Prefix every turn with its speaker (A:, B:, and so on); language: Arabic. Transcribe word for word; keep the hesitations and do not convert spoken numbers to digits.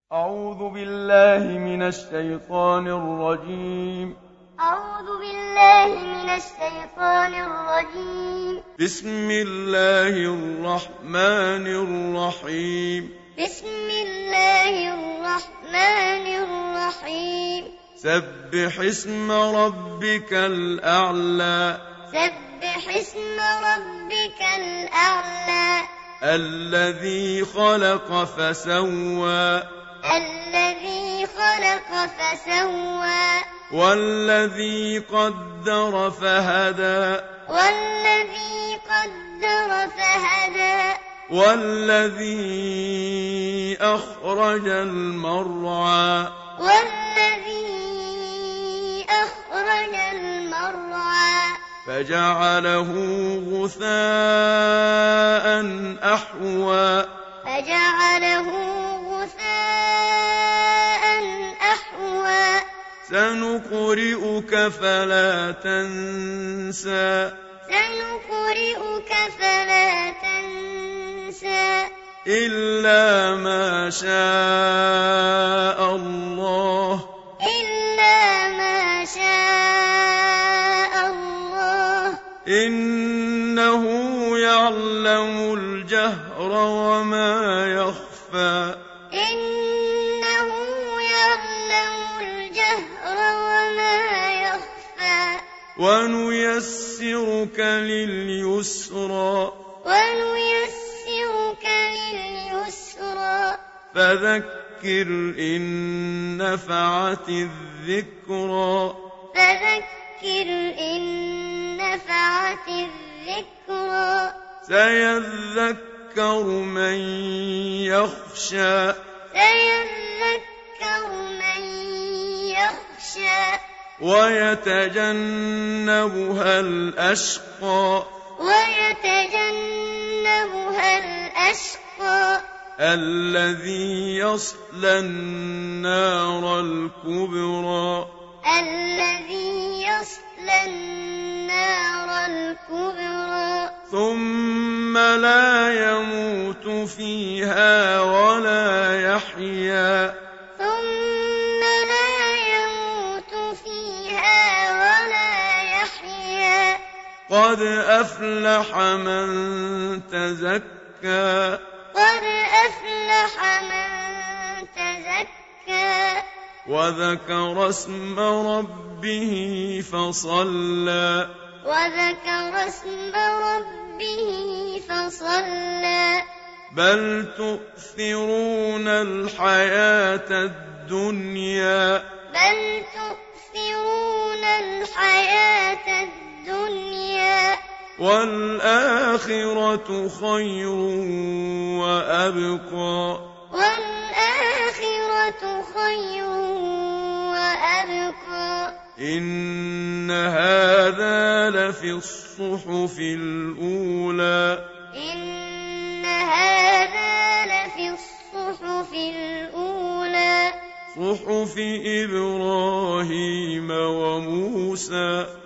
A: أعوذ بالله من الشيطان الرجيم.
B: أعوذ بالله من الشيطان الرجيم.
A: بسم الله الرحمن الرحيم.
B: بسم الله الرحمن الرحيم.
A: سبح اسم ربك الأعلى.
B: سبح اسم ربك الأعلى.
A: الذي خلق فسوى.
B: الذي خلق فسوى.
A: والذي قدر فهدى.
B: والذي قدر فهدى.
A: والذي أخرج المرعى.
B: والذي أخرج المرعى.
A: فجعله غثاء أحوى.
B: فجعله غثاء أحوى.
A: سنقرئك فلا تنسى.
B: سنقرئك فلا تنسى.
A: إلا ما شاء الله.
B: إلا ما شاء الله.
A: إنه يعلم الجهر وما يخفى.
B: إنه يعلم الجهر وما يخفى.
A: ونيسرك لليسرى.
B: ونيسرك لليسرى.
A: فذكر إن نفعت الذكرى.
B: فذكر إن نفعت الذكرى.
A: سيذكر من يخشى.
B: سيذكر من يخشى.
A: ويتجنبها الأشقى.
B: ويتجنبها الأشقى.
A: الذي يصلى النار الكبرى.
B: الذي يصلى النار الكبرى.
A: ثم لا يموت فيها ولا يحيا.
B: ثم لا يموت فيها ولا يحيا.
A: قد أفلح من تزكى.
B: قد أفلح من تزكى.
A: وذكر اسم ربه فصلى.
B: وذكر اسم ربه فصلى.
A: بل تؤثرون الحياة الدنيا.
B: بل تؤثرون الحياة الدنيا.
A: والآخرة خير وأبقى.
B: والآخرة خير وأبقى.
A: إن هذا لفي الصحف الأولى.
B: إن هذا لفي الصحف الأولى.
A: صحف إبراهيم وموسى.